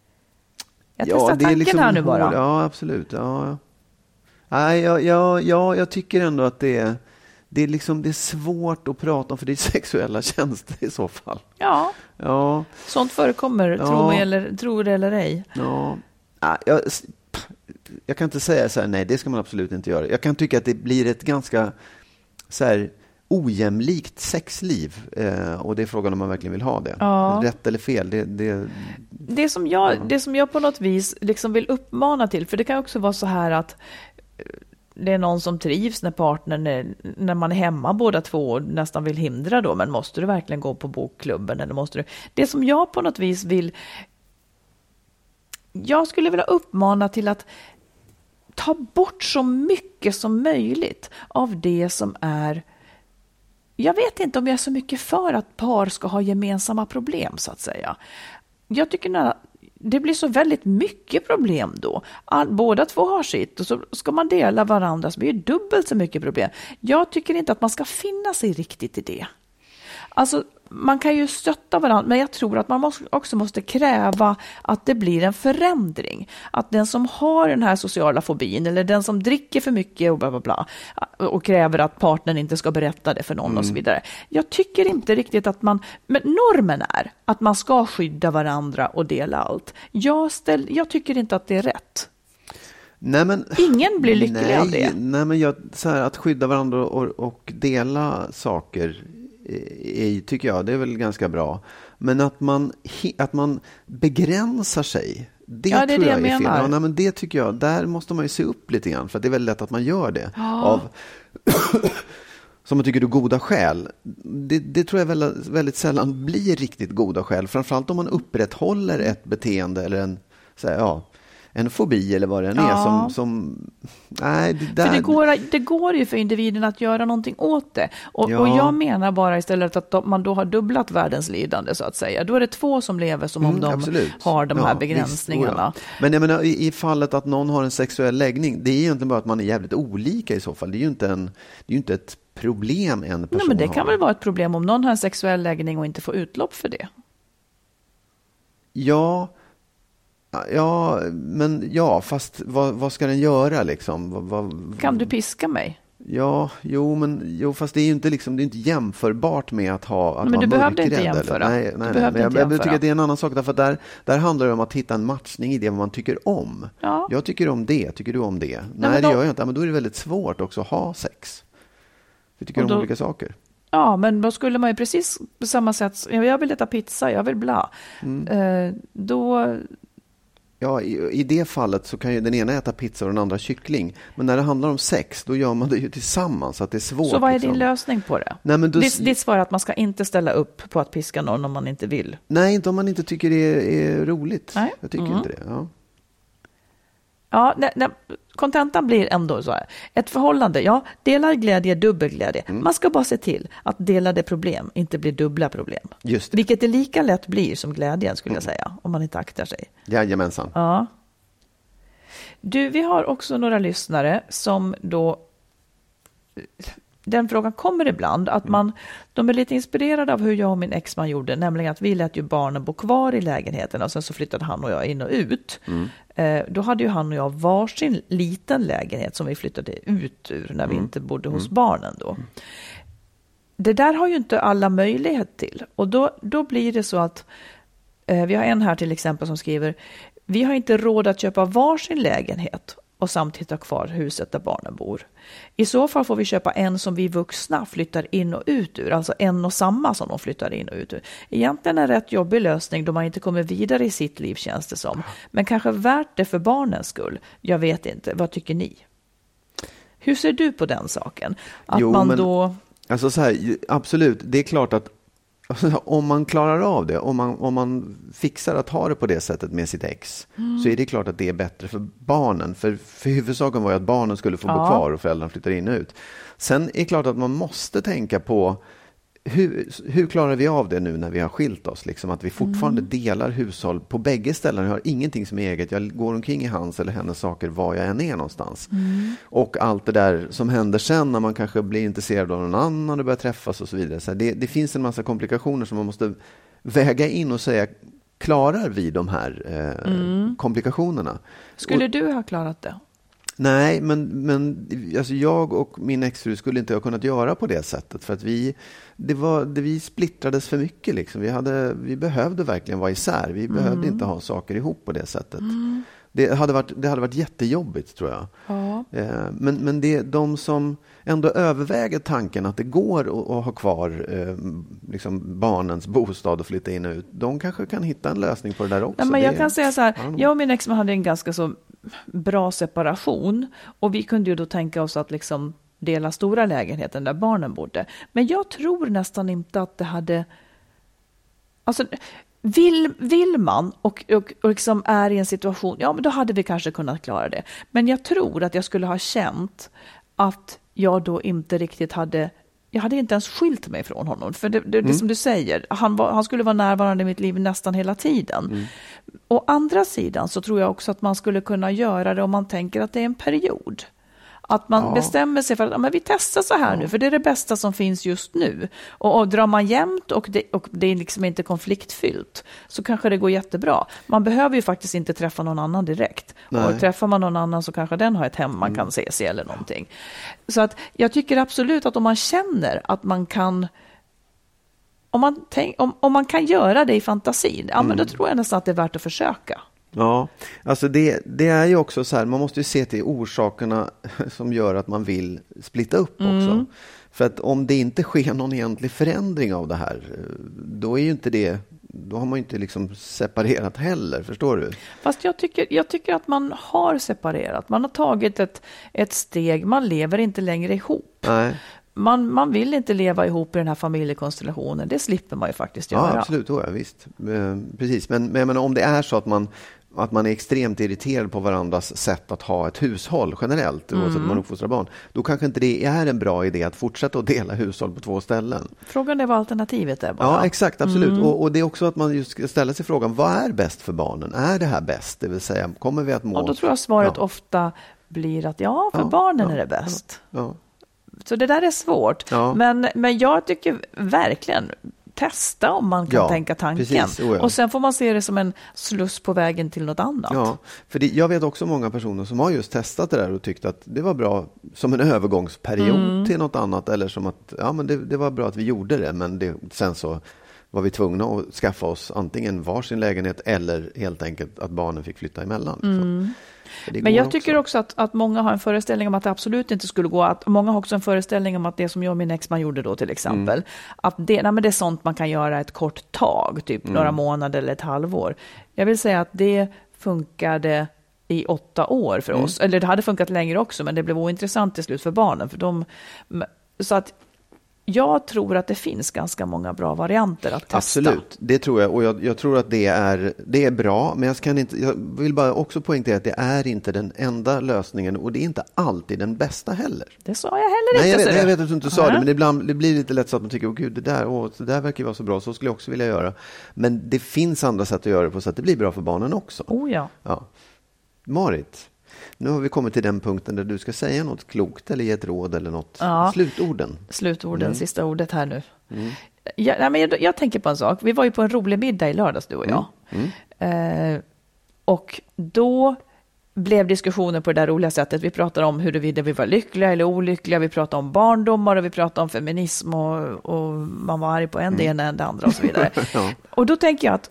Jag testar ja, det tanken är liksom här nu bara. Ja, absolut. Ja. Nej, ja, ja, ja, jag tycker ändå att det är, det är, liksom, det är svårt att prata om, för det är sexuella tjänster i så fall. Ja, ja. Sånt förekommer, ja. tro, eller, tro det eller ej. Ja, ja jag, jag kan inte säga så här, nej, det ska man absolut inte göra. Jag kan tycka att det blir ett ganska så här ojämlikt sexliv, eh, och det är frågan om man verkligen vill ha det. Ja. Rätt eller fel, det, det... Det, som jag, ja. det som jag på något vis liksom vill uppmana till, för det kan också vara så här att det är någon som trivs när partnern är, när man är hemma båda två och nästan vill hindra då, men måste du verkligen gå på bokklubben eller måste du... Det som jag på något vis vill... Jag skulle vilja uppmana till att ta bort så mycket som möjligt av det som är... Jag vet inte om jag är så mycket för att par ska ha gemensamma problem så att säga. Jag tycker att det blir så väldigt mycket problem då. All, båda två har sitt och så ska man dela varandra så blir det dubbelt så mycket problem. Jag tycker inte att man ska finna sig riktigt i det. Alltså man kan ju stötta varandra, men jag tror att man måste, också måste kräva att det blir en förändring. Att den som har den här sociala fobin eller den som dricker för mycket och bla bla bla och kräver att partnern inte ska berätta det för någon mm. och så vidare. Jag tycker inte riktigt att man, men normen är att man ska skydda varandra och dela allt. Jag, ställ, jag tycker inte att det är rätt. Nej, men, ingen blir lycklig nej, av det. Nej, men jag, så här, att skydda varandra och, och dela saker i, tycker jag, det är väl ganska bra. Men att man, att man begränsar sig, det ja, det tror är jag det är jag fel. menar. Ja, nej, men det tycker jag, där måste man ju se upp lite grann, för att det är väldigt lätt att man gör det. Ja. Av som man tycker är goda skäl. Det, det tror jag väldigt, väldigt sällan blir riktigt goda skäl. Framförallt om man upprätthåller ett beteende eller en, så här, ja, en fobi eller vad det än ja. är som, som nej, det, där... för det, går, det går ju för individen att göra någonting åt det. Och, ja. och jag menar bara istället att man då har dubblat världens lidande så att säga. Då är det två som lever som om mm, de absolut. har de här ja, begränsningarna. Visst, men jag menar, i, i fallet att någon har en sexuell läggning, det är ju egentligen bara att man är jävligt olika i så fall. Det är ju inte, en, det är ju inte ett problem en person Nej, men det har. kan väl vara ett problem om någon har en sexuell läggning och inte får utlopp för det. Ja, ja, men ja, fast vad, vad ska den göra liksom? Vad, vad, kan du piska mig? Ja, jo, men jo, fast det är ju inte liksom, det är inte jämförbart med att ha att men du behövde inte jämföra. jämföra. Nej, nej, nej. Men jag, jag tycker att det är en annan sak, därför att där, där handlar det om att hitta en matchning i det man tycker om. Ja. Jag tycker om det, tycker du om det? Nej, nej det då... gör jag inte. Men då är det väldigt svårt också att ha sex. Vi tycker då... om olika saker. Ja, men då skulle man ju precis på samma sätt, jag vill äta pizza, jag vill bla. Mm. Eh, då... Ja, i, i det fallet så kan ju den ena äta pizza och den andra kyckling. Men när det handlar om sex, då gör man det ju tillsammans, så att det är svårt. Så vad är liksom. din lösning på det? Nej, men då... ditt, ditt svar är att man ska inte ställa upp på att piska någon om man inte vill. Nej, inte om man inte tycker det är, är roligt. Nej. Jag tycker mm. inte det, ja. Ja, nej, nej, kontentan blir ändå så här. Ett förhållande, ja, delad glädje, dubbel glädje. Mm. Man ska bara se till att delade problem inte blir dubbla problem. Just det. Vilket det lika lätt blir som glädjen, skulle mm. jag säga, om man inte aktar sig. Jajamensan. Ja. Du, vi har också några lyssnare som då, den frågan kommer ibland, att man, de är lite inspirerade av hur jag och min exman gjorde, nämligen att vi lät ju barnen bo kvar i lägenheten och sen så flyttade han och jag in och ut. Mm. Eh, då hade ju han och jag varsin liten lägenhet som vi flyttade ut ur när vi mm. inte bodde hos mm. barnen då. Mm. Det där har ju inte alla möjlighet till, och då, då blir det så att eh, vi har en här till exempel som skriver: vi har inte råd att köpa varsin lägenhet och samtidigt ha kvar huset där barnen bor. I så fall får vi köpa en som vi vuxna flyttar in och ut ur, alltså en och samma som de flyttar in och ut ur. Egentligen en rätt jobbig lösning då man inte kommer vidare i sitt liv, känns det som. Men kanske värt det för barnens skull. Jag vet inte, vad tycker ni? Hur ser du på den saken? Att jo, man men, då... alltså så här, absolut, det är klart att om man klarar av det, om man, om man fixar att ha det på det sättet med sitt ex, mm. så är det klart att det är bättre för barnen. För, för huvudsaken var ju att barnen skulle få ja. bo kvar och föräldrarna flyttar in och ut. Sen är det klart att man måste tänka på hur, hur klarar vi av det nu när vi har skilt oss? Liksom att vi fortfarande mm. delar hushåll på bägge ställen. Jag har ingenting som är eget. Jag går omkring i hans eller hennes saker var jag än är någonstans. Mm. Och allt det där som händer sen när man kanske blir intresserad av någon annan och börjar träffas och så vidare. Så det, det finns en massa komplikationer som man måste väga in och säga, klarar vi de här eh, mm. komplikationerna? Skulle och, du ha klarat det? Nej, men, men alltså jag och min exfru skulle inte ha kunnat göra på det sättet. För att vi, det var, det, vi splittrades för mycket. Liksom. Vi, hade, vi behövde verkligen vara isär. Vi mm. behövde inte ha saker ihop på det sättet. Mm. Det, hade varit, det hade varit jättejobbigt, tror jag. Ja. Eh, men men det, de som ändå överväger tanken att det går att, att ha kvar eh, liksom barnens bostad och flytta in och ut, de kanske kan hitta en lösning på det där också. Nej, men jag det, kan säga så här, jag och min exman hade en ganska så bra separation, och vi kunde ju då tänka oss att liksom dela stora lägenheten där barnen bodde. Men jag tror nästan inte att det hade... Alltså, vill, vill man och, och, och liksom är i en situation, ja, men då hade vi kanske kunnat klara det. Men jag tror att jag skulle ha känt att jag då inte riktigt hade... Jag hade inte ens skilt mig från honom. För det, det, det mm. som du säger, han, var, han skulle vara närvarande i mitt liv nästan hela tiden. Mm. Å andra sidan så tror jag också att man skulle kunna göra det om man tänker att det är en period. Att man ja. bestämmer sig för att ja, men vi testar så här ja. nu, för det är det bästa som finns just nu. Och, och drar man jämnt och det, och det är liksom inte konfliktfyllt, så kanske det går jättebra. Man behöver ju faktiskt inte träffa någon annan direkt. Nej. Och träffar man någon annan så kanske den har ett hem man mm. kan ses i eller någonting. Så att jag tycker absolut att om man känner att man kan... Om man, tänk, om, om man kan göra det i fantasin, ja, mm. men då tror jag nästan att det är värt att försöka. Ja, alltså det, det är ju också så här, man måste ju se till orsakerna som gör att man vill splitta upp också. Mm. För att om det inte sker någon egentlig förändring av det här, då är ju inte det, då har man ju inte liksom separerat heller, förstår du? Fast jag tycker, jag tycker att man har separerat, man har tagit ett, ett steg, man lever inte längre ihop. Nej. Man, man vill inte leva ihop i den här familjekonstellationen. Det slipper man ju faktiskt göra. Ja, absolut. Ja, visst. Eh, precis. Men, men, men om det är så att man, att man är extremt irriterad på varandras sätt att ha ett hushåll generellt, mm. oavsett om man uppfostrar barn, då kanske inte det är en bra idé att fortsätta att dela hushåll på två ställen. Frågan är vad alternativet är bara. Ja, exakt. Absolut. Mm. Och, och det är också att man just ska ställa sig frågan, vad är bäst för barnen? Är det här bäst? Det vill säga, kommer vi att må... Och då tror jag svaret ja. ofta blir att ja, för ja, barnen ja, är det bäst. Ja, ja. Så det där är svårt. Ja. Men, men jag tycker verkligen testa om man kan ja, tänka tanken. Precis, oh ja. Och sen får man se det som en sluss på vägen till något annat. Ja, för det, jag vet också många personer som har just testat det där och tyckt att det var bra som en övergångsperiod mm. till något annat. Eller som att ja, men det, det var bra att vi gjorde det, men det, sen så var vi tvungna att skaffa oss antingen varsin lägenhet eller helt enkelt att barnen fick flytta emellan. Mm. Men jag tycker också, också att, att många har en föreställning om att det absolut inte skulle gå. Att många har också en föreställning om att det som jag och min exman gjorde då till exempel, mm. att det, nej, men det är sånt man kan göra ett kort tag, typ mm. några månader eller ett halvår. Jag vill säga att det funkade i åtta år för mm. oss. Eller det hade funkat längre också, men det blev ointressant till slut för barnen. För de, så att jag tror att det finns ganska många bra varianter att testa. Absolut, det tror jag. Och jag, jag tror att det är, det är bra. Men jag, kan inte, jag vill bara också poängtera att det är inte den enda lösningen. Och det är inte alltid den bästa heller. Det sa jag heller nej, inte. Jag vet, jag vet att du inte sa ja. det. Men ibland, det blir lite lätt så att man tycker, åh gud, det där, åh, det där verkar vara så bra. Så skulle jag också vilja göra. Men det finns andra sätt att göra det på så att det blir bra för barnen också. Oh ja. ja. Marit, Nu har vi kommit till den punkten där du ska säga något klokt eller ge ett råd eller något. Ja. Slutorden. Slutorden, Mm. sista ordet här nu. Mm. Jag, nej, men jag, jag tänker på en sak. Vi var ju på en rolig middag i lördags, du och jag. Mm. Mm. Eh, och då blev diskussionen på det där roliga sättet. Vi pratade om huruvida vi var lyckliga eller olyckliga. Vi pratade om barndomar och vi pratade om feminism och, och man var arg på en det ena än det andra och så vidare. Ja. Och då tänker jag att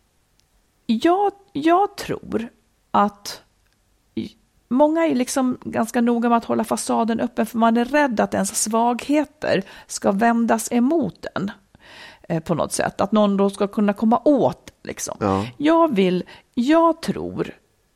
jag, jag tror att många är liksom ganska noga med att hålla fasaden öppen för man är rädd att ens svagheter ska vändas emot en eh, på något sätt. Att någon då ska kunna komma åt liksom. Ja. Jag vill, jag tror,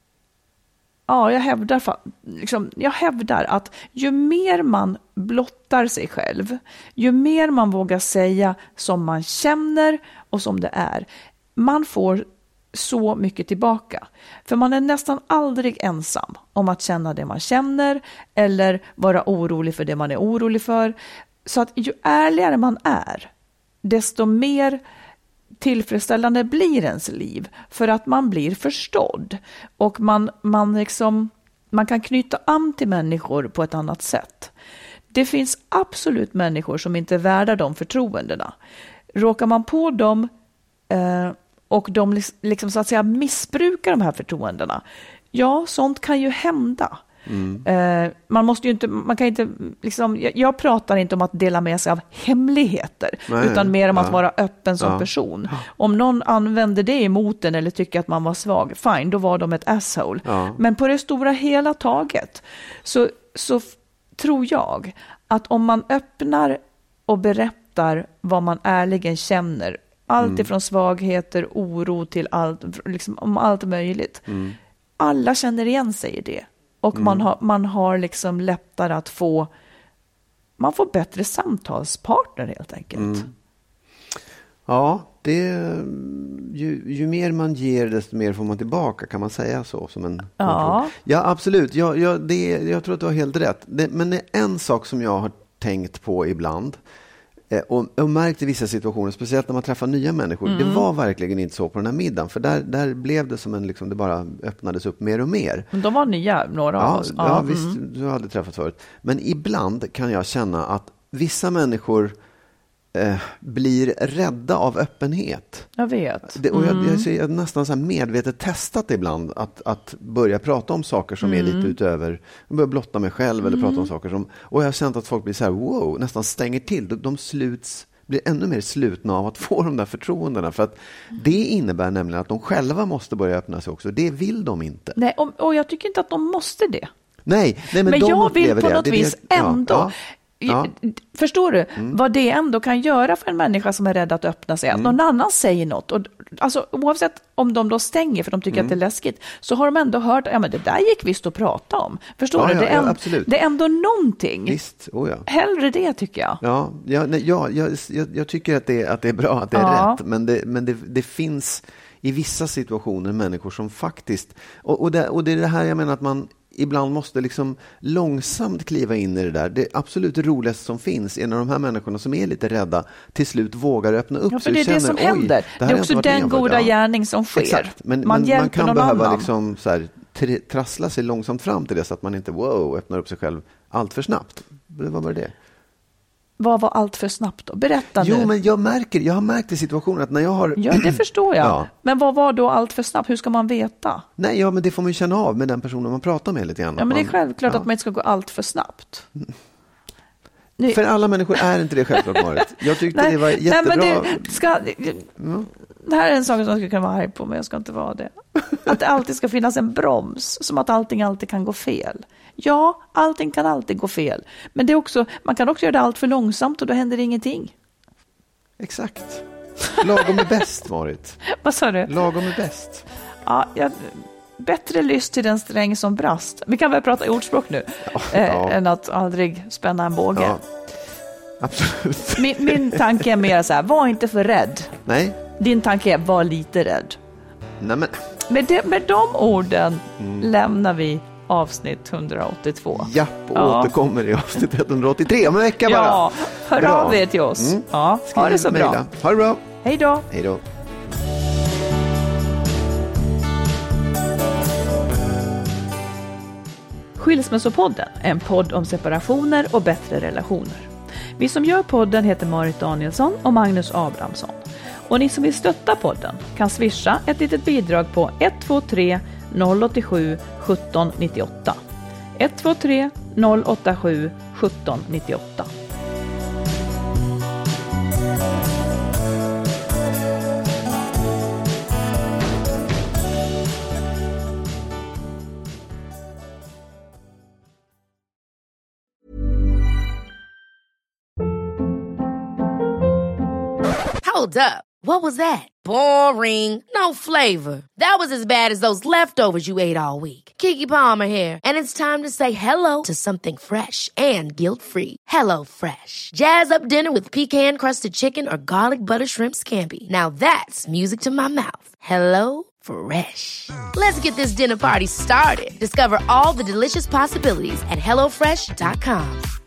ja jag hävdar, liksom, jag hävdar att ju mer man blottar sig själv, ju mer man vågar säga som man känner och som det är, man får så mycket tillbaka. För man är nästan aldrig ensam om att känna det man känner eller vara orolig för det man är orolig för. Så att ju ärligare man är, desto mer tillfredsställande blir ens liv för att man blir förstådd och man, man, liksom, man kan knyta an till människor på ett annat sätt. Det finns absolut människor som inte är värda de förtroendena. Råkar man på dem eh, och de liksom så att säga missbrukar de här förtroendena, ja, sånt kan ju hända. Mm. Eh, man måste ju inte, man kan inte liksom, jag, jag pratar inte om att dela med sig av hemligheter. Nej, utan mer om ja. att vara öppen som ja. person. Om någon använder det emot en eller tycker att man var svag, fine, då var de ett asshole. Ja. Men på det stora hela taget så, så f- tror jag att om man öppnar och berättar vad man ärligen känner, allt mm. ifrån svagheter, oro till allt, liksom, om allt möjligt. Mm. Alla känner igen sig i det. Och mm. man har, man har liksom lättare att få, man får bättre samtalspartner helt enkelt. Mm. Ja, det, ju, ju mer man ger desto mer får man tillbaka, kan man säga så? Som en ja. ja, absolut. Jag, jag, det, jag tror att du har helt rätt. Det, men det är en sak som jag har tänkt på ibland. Och, och märkt i vissa situationer, speciellt när man träffar nya människor. Mm. Det var verkligen inte så på den här middagen. För där, där blev det som en, liksom, det bara öppnades upp mer och mer. Men de var nya, några av ja, oss. Ja, ja visst, mm. du hade träffat förut. Men ibland kan jag känna att vissa människor eh, blir rädda av öppenhet. Jag vet. Det, och jag, mm. jag, jag har nästan så här medvetet testat ibland att, att börja prata om saker som mm. är lite utöver, jag börjar blotta mig själv eller mm. prata om saker som, och jag har känt att folk blir så här, wow, nästan stänger till. De, de sluts, blir ännu mer slutna av att få de där förtroendena, för att det innebär nämligen att de själva måste börja öppna sig också. Det vill de inte. Nej, och, och jag tycker inte att de måste det. Nej, nej men, men de jag vill på det. något det, vis det, ändå... Ja, ja. Ja. Förstår du mm. vad det ändå kan göra för en människa som är rädd att öppna sig? Att mm. någon annan säger något. Och, alltså, oavsett om de då stänger för de tycker mm. att det är läskigt, så har de ändå hört, ja men det där gick visst att prata om. Förstår ja, du? Ja, det, är ja, en, det är ändå någonting. Visst, oh ja. Hellre det tycker jag. Ja, ja, nej, ja jag, jag, jag tycker att det, att det är bra, att det är ja. rätt. Men, det, men det, det finns i vissa situationer människor som faktiskt... Och, och, det, och det är det här jag menar att man ibland måste liksom långsamt kliva in i det där. Det absolut roligaste som finns är när de här människorna som är lite rädda till slut vågar öppna upp ja, sig. Det är känner, det som händer. Det, det är också den goda ja. gärning som sker. Exakt. Men man, men man kan behöva annan. liksom så här, tr- trassla sig långsamt fram till det så att man inte wow, öppnar upp sig själv allt för snabbt. Vad var det? Vad var allt för snabbt då? Berätta jo, nu. Jo, men jag märker, jag har märkt i situationen att när jag har... Ja, det förstår jag. Ja. Men vad var då allt för snabbt? Hur ska man veta? Nej, ja, men det får man ju känna av med den personen man pratar med lite grann. Ja, men det är man, självklart ja. att man inte ska gå allt för snabbt. Nu... För alla människor är inte det självklart, Marit. Jag tyckte nej, det var jättebra. Nej, men det, ska... mm. det här är en sak som jag skulle kunna vara arg på, men jag ska inte vara det. Att det alltid ska finnas en broms, som att allting alltid kan gå fel. Ja, allting kan alltid gå fel. Men det är också, man kan också göra det allt för långsamt och då händer ingenting. Exakt. Lagom är bäst, Marit. Vad sa du? Lagom är bäst. Ja, jag... Bättre lyst till den sträng som brast. Vi kan väl prata i ordspråk nu. Ja, eh, ja. Än att aldrig spänna en båge. Ja, absolut. Min, min tanke är mer så här, var inte för rädd. Nej. Din tanke är, var lite rädd. Nej, men... med, det, med de orden mm. lämnar vi avsnitt hundraåttiotvå. Ja, och ja. återkommer i avsnitt etthundraåttiotre om en vecka bara. Ja, hör bra. av er till oss. Mm. Ja, ha det så bra. Mejla. Ha det bra. Hej då. Hej då. Skilsmässopodden, en podd om separationer och bättre relationer. Vi som gör podden heter Marit Danielsson och Magnus Abrahamsson. Och ni som vill stötta podden kan swisha ett litet bidrag på ett två tre noll åtta sju ett sju nio åtta. ett två tre noll åtta sju ett sju nio åtta. Hold up. What was that? Boring. No flavor. That was as bad as those leftovers you ate all week. Keke Palmer here, and it's time to say hello to something fresh and guilt-free. Hello Fresh. Jazz up dinner with pecan-crusted chicken or garlic butter shrimp scampi. Now that's music to my mouth. Hello Fresh. Let's get this dinner party started. Discover all the delicious possibilities at hello fresh dot com.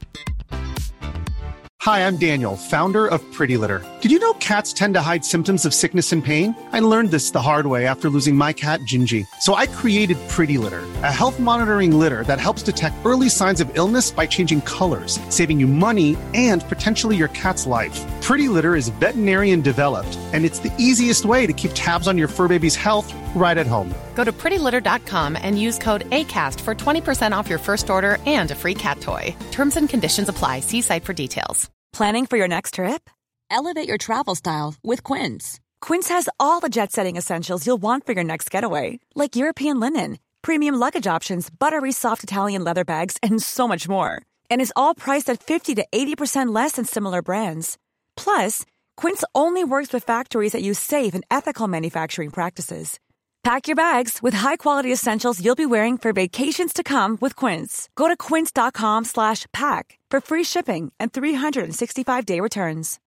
Hi, I'm Daniel, founder of Pretty Litter. Did you know cats tend to hide symptoms of sickness and pain? I learned this the hard way after losing my cat, Gingy. So I created Pretty Litter, a health monitoring litter that helps detect early signs of illness by changing colors, saving you money and potentially your cat's life. Pretty Litter is veterinarian developed, and it's the easiest way to keep tabs on your fur baby's health right at home. Go to pretty litter dot com and use code ACAST for twenty percent off your first order and a free cat toy. Terms and conditions apply. See site for details. Planning for your next trip? Elevate your travel style with Quince. Quince has all the jet-setting essentials you'll want for your next getaway, like European linen, premium luggage options, buttery soft Italian leather bags, and so much more. And is all priced at fifty to eighty percent less than similar brands. Plus, Quince only works with factories that use safe and ethical manufacturing practices. Pack your bags with high-quality essentials you'll be wearing for vacations to come with Quince. Go to quince dot com slash pack for free shipping and three sixty-five day returns.